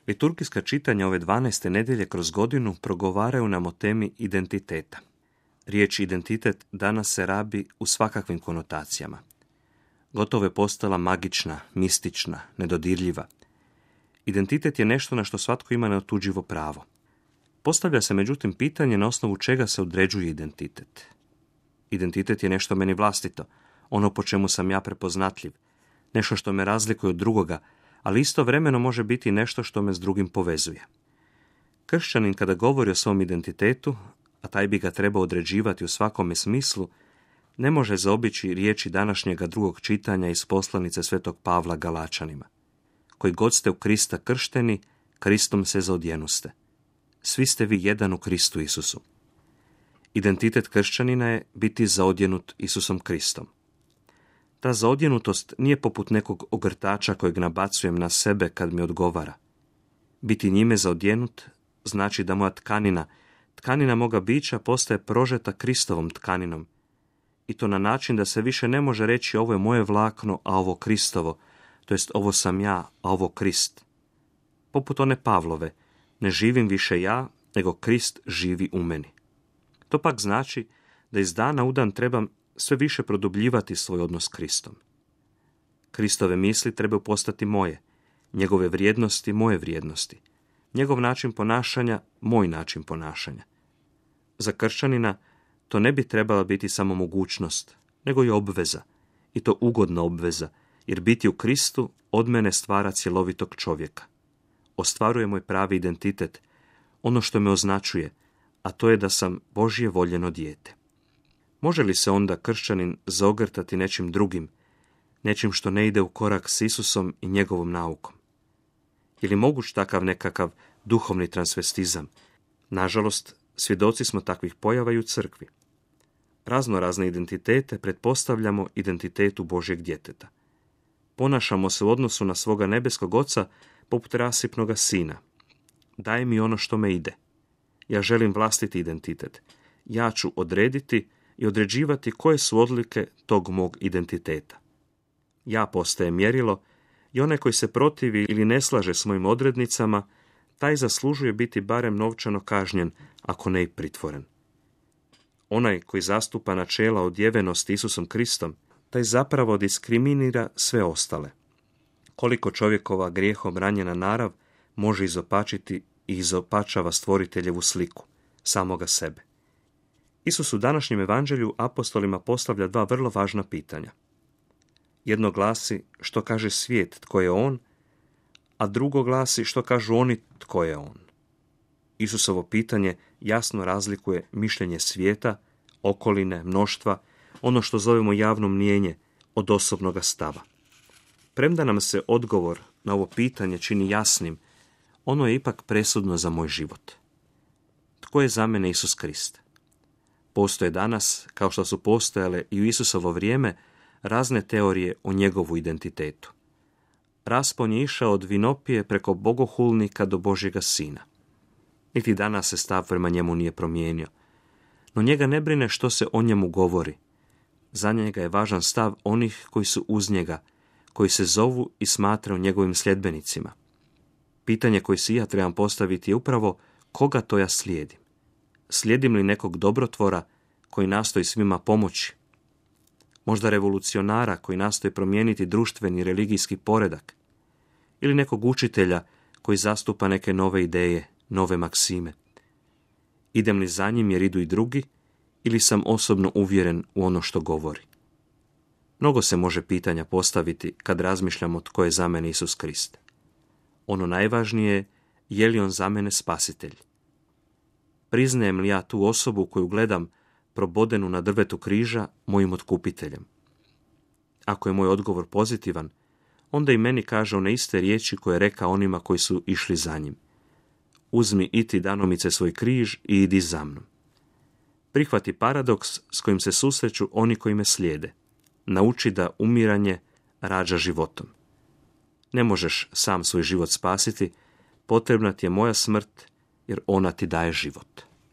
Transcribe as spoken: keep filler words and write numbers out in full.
Liturgijska čitanja ove dvanaeste nedjelje kroz godinu progovaraju nam o temi identiteta. Riječ identitet danas se rabi u svakakvim konotacijama. Gotovo je postala magična, mistična, nedodirljiva. Identitet je nešto na što svatko ima neotuđivo pravo. Postavlja se međutim pitanje na osnovu čega se određuje identitet. Identitet je nešto meni vlastito, ono po čemu sam ja prepoznatljiv, nešto što me razlikuje od drugoga, ali istovremeno može biti nešto što me s drugim povezuje. Kršćanin kada govori o svom identitetu, a taj bi ga trebao određivati u svakome smislu, ne može zaobići riječi današnjega drugog čitanja iz poslanice svetog Pavla Galačanima. Koji god ste u Krista kršteni, Kristom se zaodjenuste. Svi ste vi jedan u Kristu Isusu. Identitet kršćanina je biti zaodjenut Isusom Kristom. Ta zaodjenutost nije poput nekog ogrtača kojeg nabacujem na sebe kad mi odgovara. Biti njime zaodjenut znači da moja tkanina, tkanina moga bića postaje prožeta Kristovom tkaninom. I to na način da se više ne može reći ovo je moje vlakno, a ovo Kristovo, to jest ovo sam ja, a ovo Krist. Poput one Pavlove, ne živim više ja, nego Krist živi u meni. To pak znači da iz dana u dan trebam sve više produbljivati svoj odnos s Kristom. Kristove misli trebaju postati moje, njegove vrijednosti moje vrijednosti, njegov način ponašanja moj način ponašanja. Za kršćanina to ne bi trebala biti samo mogućnost, nego i obveza, i to ugodna obveza, jer biti u Kristu od mene stvara cjelovitog čovjeka. Ostvaruje moj pravi identitet, ono što me označuje, a to je da sam Božje voljeno dijete. Može li se onda kršćanin zaogrtati nečim drugim, nečim što ne ide u korak s Isusom i njegovom naukom? Je li moguć takav nekakav duhovni transvestizam? Nažalost, svjedoci smo takvih pojava i u crkvi. Razno razne identitete pretpostavljamo identitetu Božjeg djeteta. Ponašamo se u odnosu na svoga nebeskog oca poput rasipnoga sina. Daj mi ono što me ide. Ja želim vlastiti identitet. Ja ću odrediti i određivati koje su odlike tog mog identiteta. Ja postajem mjerilo i onaj koji se protivi ili ne slaže s mojim odrednicama, taj zaslužuje biti barem novčano kažnjen, ako ne i pritvoren. Onaj koji zastupa načela odjevenosti Isusom Kristom, taj zapravo diskriminira sve ostale. Koliko čovjekova grijehom ranjena narav može izopačiti i izopačava stvoriteljevu sliku, samoga sebe. Isus u današnjem evanđelju apostolima postavlja dva vrlo važna pitanja. Jedno glasi što kaže svijet tko je on, a drugo glasi što kažu oni tko je on. Isusovo pitanje jasno razlikuje mišljenje svijeta, okoline, mnoštva, ono što zovemo javno mnijenje, od osobnoga stava. Premda nam se odgovor na ovo pitanje čini jasnim, ono je ipak presudno za moj život. Tko je za mene Isus Krist? Postoje danas, kao što su postojale i u Isusovo vrijeme, razne teorije o njegovu identitetu. Raspon je išao od vinopije preko bogohulnika do Božjega sina. Niti danas se stav prema njemu nije promijenio. No njega ne brine što se o njemu govori. Za njega je važan stav onih koji su uz njega, koji se zovu i smatraju njegovim sljedbenicima. Pitanje koje si ja trebam postaviti je upravo koga to ja slijedim. Slijedim li nekog dobrotvora koji nastoji svima pomoći? Možda revolucionara koji nastoji promijeniti društveni i religijski poredak? Ili nekog učitelja koji zastupa neke nove ideje, nove maksime? Idem li za njim jer idu i drugi ili sam osobno uvjeren u ono što govori? Mnogo se može pitanja postaviti kad razmišljamo tko je za mene Isus Krist. Ono najvažnije je je li on za mene spasitelj. Priznajem li ja tu osobu koju gledam probodenu na drvetu križa mojim otkupiteljem? Ako je moj odgovor pozitivan, onda i meni kaže one iste riječi koje je rekao onima koji su išli za njim. Uzmi i ti danomice svoj križ i idi za mnom. Prihvati paradoks s kojim se susreću oni koji me slijede. Nauči da umiranje rađa životom. Ne možeš sam svoj život spasiti, potrebna ti je moja smrt jer ona ti daje život.